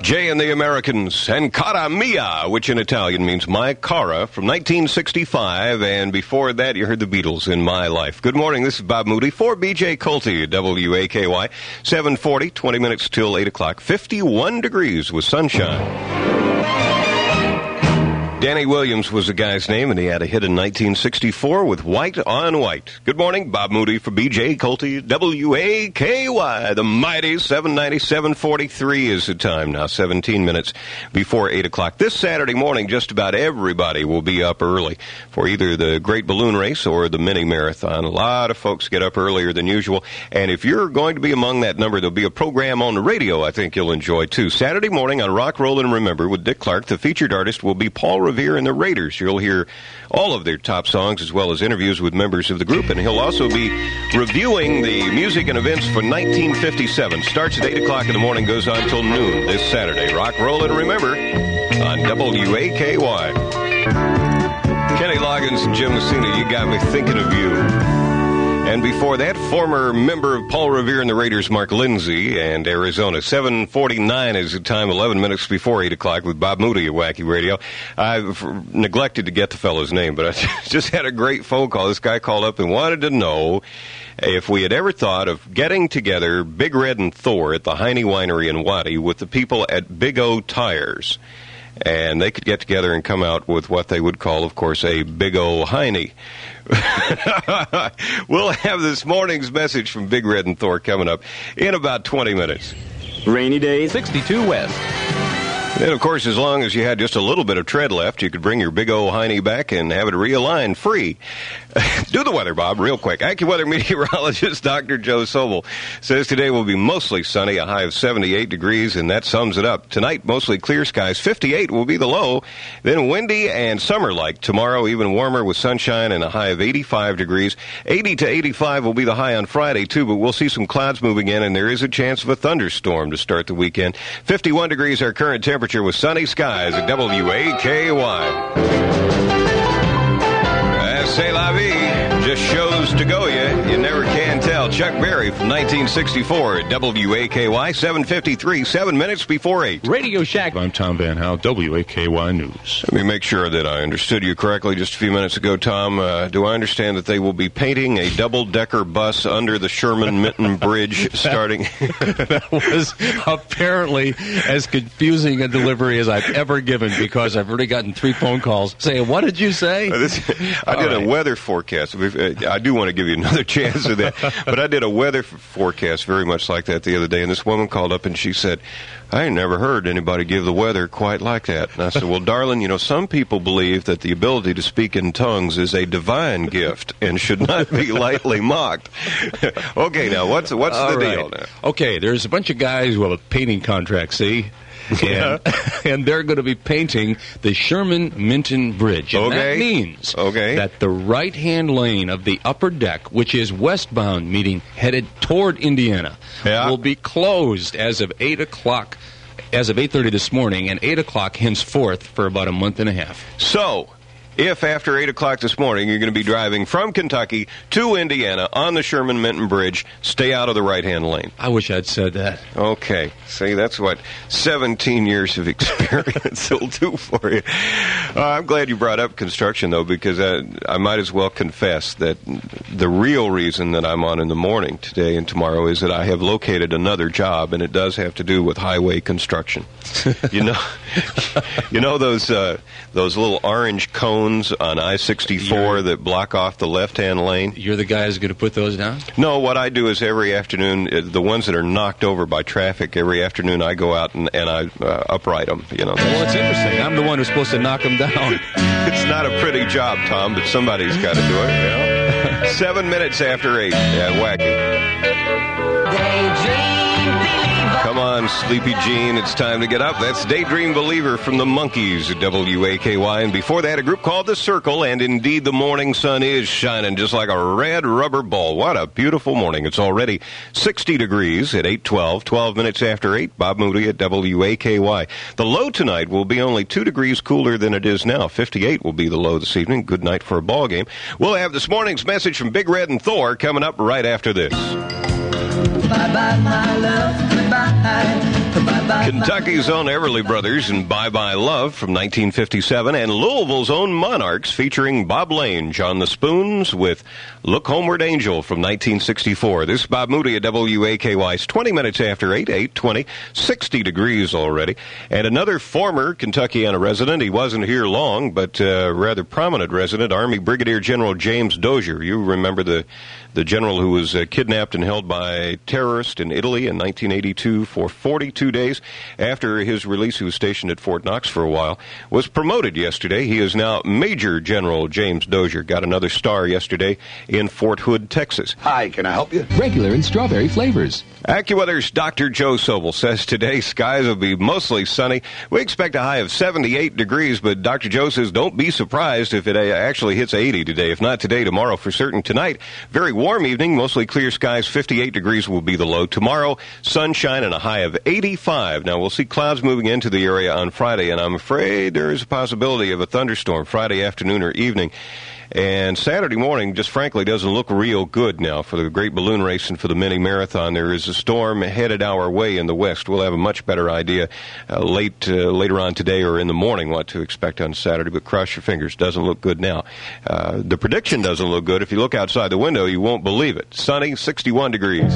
Jay and the Americans, and Cara Mia, which in Italian means My Cara, from 1965, and before that you heard the Beatles in My Life. Good morning, this is Bob Moody for BJ Colty, WAKY, 7:40, 20 minutes till 8 o'clock, 51 degrees with sunshine. Danny Williams was the guy's name, and he had a hit in 1964 with White on White. Good morning, Bob Moody for BJ Colty, WAKY. The mighty 790, 7:43 is the time now, 17 minutes before 8 o'clock. This Saturday morning, just about everybody will be up early for either the Great Balloon Race or the Mini Marathon. A lot of folks get up earlier than usual, and if you're going to be among that number, there'll be a program on the radio I think you'll enjoy, too. Saturday morning on Rock, Roll, and Remember with Dick Clark, the featured artist will be Paul Revere and the Raiders. You'll hear all of their top songs as well as interviews with members of the group, and he'll also be reviewing the music and events for 1957. Starts at 8 o'clock in the morning, goes on till noon this Saturday. Rock, Roll, and Remember on WAKY. Kenny Loggins and Jim Messina, you got me thinking of you. And before that, former member of Paul Revere and the Raiders, Mark Lindsay, and Arizona. 7:49 is the time, 11 minutes before 8 o'clock with Bob Moody at Wacky Radio. I've neglected to get the fellow's name, but I just had a great phone call. This guy called up and wanted to know if we had ever thought of getting together Big Red and Thor at the Heine Winery in Waddy with the people at Big O Tires. And they could get together and come out with what they would call, of course, a Big O Heine. We'll have this morning's message from Big Red and Thor coming up in about 20 minutes. Rainy day, 62 west. And, of course, as long as you had just a little bit of tread left, you could bring your Big O Heine back and have it realigned free. Do the weather, Bob, real quick. AccuWeather meteorologist Dr. Joe Sobel says today will be mostly sunny, a high of 78 degrees, and that sums it up. Tonight, mostly clear skies. 58 will be the low. Then windy and summer-like. Tomorrow, even warmer with sunshine and a high of 85 degrees. 80 to 85 will be the high on Friday, too, but we'll see some clouds moving in, and there is a chance of a thunderstorm to start the weekend. 51 degrees our current temperature with sunny skies at WAKY. C'est la vie. Just shows to go you never can tell. Chuck Berry from 1964 at WAKY, 7:53, 7 minutes before 8. Radio Shack. I'm Tom Van Hal, WAKY News. Let me make sure that I understood you correctly just a few minutes ago, Tom. Do I understand that they will be painting a double-decker bus under the Sherman-Minton Bridge starting? That was apparently as confusing a delivery as I've ever given, because I've already gotten 3 phone calls saying, what did you say? I did a weather forecast. I do want to give you another chance of that, but I did a weather forecast very much like that the other day, and this woman called up and she said, I ain't never heard anybody give the weather quite like that. And I said, well, darling, some people believe that the ability to speak in tongues is a divine gift and should not be lightly mocked. Okay, now, what's the deal now? Okay, there's a bunch of guys who have a painting contract, see? And they're going to be painting the Sherman-Minton Bridge. And that means that the right-hand lane of the upper deck, which is westbound, meaning headed toward Indiana, will be closed as of 8 o'clock, as of 8:30 this morning, and 8 o'clock henceforth for about a month and a half. So, if after 8 o'clock this morning you're going to be driving from Kentucky to Indiana on the Sherman-Minton Bridge, stay out of the right-hand lane. I wish I'd said that. Okay. See, that's what 17 years of experience will do for you. I'm glad you brought up construction, though, because I might as well confess that the real reason that I'm on in the morning today and tomorrow is that I have located another job, and it does have to do with highway construction. You know those little orange cones on I-64 that block off the left-hand lane? You're the guy who's going to put those down? No, what I do is every afternoon, the ones that are knocked over by traffic, every afternoon I go out and I upright them. Well, it's interesting. I'm the one who's supposed to knock them down. It's not a pretty job, Tom, but somebody's got to do it. 7 minutes after 8. Yeah, wacky. Come on, Sleepy Jean, it's time to get up. That's Daydream Believer from the Monkees at WAKY. And before that, a group called The Circle, and indeed the morning sun is shining just like a red rubber ball. What a beautiful morning. It's already 60 degrees at 8:12, 12 minutes after 8. Bob Moody at WAKY. The low tonight will be only 2 degrees cooler than it is now. 58 will be the low this evening. Good night for a ball game. We'll have this morning's message from Big Red and Thor coming up right after this. Bye-bye, my love, goodbye. Kentucky's own Everly Brothers and Bye Bye Love from 1957, and Louisville's own Monarchs featuring Bob Lange on the Spoons with Look Homeward Angel from 1964. This is Bob Moody at WAKY. It's 20 minutes after 8, 8:20, 60 degrees already. And another former Kentuckiana resident, he wasn't here long, but rather prominent resident, Army Brigadier General James Dozier. You remember the general who was kidnapped and held by terrorists in Italy in 1982 for 42 days. After his release, he was stationed at Fort Knox for a while, was promoted yesterday. He is now Major General James Dozier. Got another star yesterday in Fort Hood, Texas. Hi, can I help you? Regular and strawberry flavors. AccuWeather's Dr. Joe Sobel says today skies will be mostly sunny. We expect a high of 78 degrees, but Dr. Joe says don't be surprised if it actually hits 80 today. If not today, tomorrow for certain. Tonight, very warm evening, mostly clear skies, 58 degrees will be the low. Tomorrow, sunshine and a high of 85. Now, we'll see clouds moving into the area on Friday, and I'm afraid there is a possibility of a thunderstorm Friday afternoon or evening. And Saturday morning, just frankly, doesn't look real good now for the Great Balloon Race and for the Mini Marathon. There is a storm headed our way in the west. We'll have a much better idea later on today or in the morning what to expect on Saturday, but cross your fingers. Doesn't look good now. The prediction doesn't look good. If you look outside the window, you won't believe it. Sunny, 61 degrees,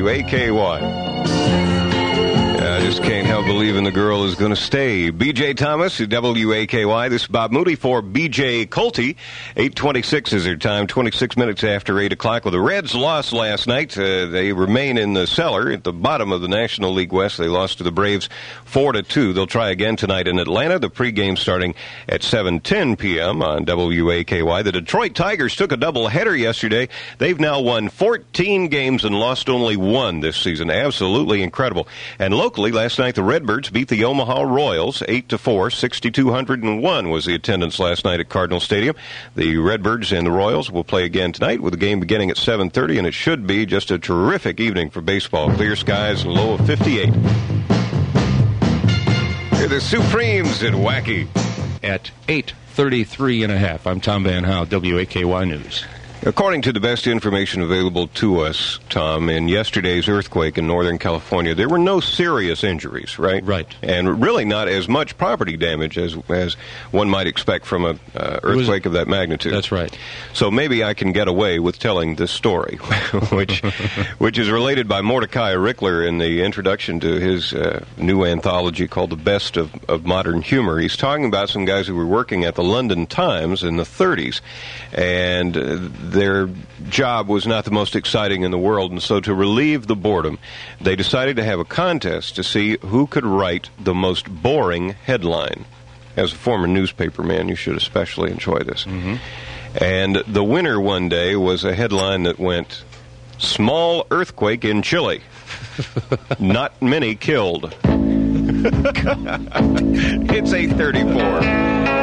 WAKY. I just can't help believing the girl is going to stay. B.J. Thomas, WAKY. This is Bob Moody for B.J. Colty. 8:26 is their time, 26 minutes after 8 o'clock. Well, the Reds lost last night. They remain in the cellar at the bottom of the National League West. They lost to the Braves 4-2. They'll try again tonight in Atlanta. The pregame starting at 7:10 p.m. on WAKY. The Detroit Tigers took a doubleheader yesterday. They've now won 14 games and lost only one this season. Absolutely incredible. And locally, last night the Redbirds beat the Omaha Royals 8-4. 6,201 was the attendance last night at Cardinal Stadium. The Redbirds and the Royals will play again tonight with the game beginning at 7:30, and it should be just a terrific evening for baseball. Clear skies and low of 58. Here the Supremes at Wacky. At 8:33 and a half. I'm Tom Van Howe, WAKY News. According to the best information available to us, Tom, in yesterday's earthquake in Northern California, there were no serious injuries, right? Right. And really not as much property damage as one might expect from an earthquake of that magnitude. That's right. So maybe I can get away with telling this story, which is related by Mordecai Rickler in the introduction to his new anthology called The Best of Modern Humor. He's talking about some guys who were working at the London Times in the 30s, and their job was not the most exciting in the world, and so to relieve the boredom, they decided to have a contest to see who could write the most boring headline. As a former newspaper man, you should especially enjoy this. Mm-hmm. And the winner one day was a headline that went, "Small earthquake in Chile. Not many killed." It's 8:34.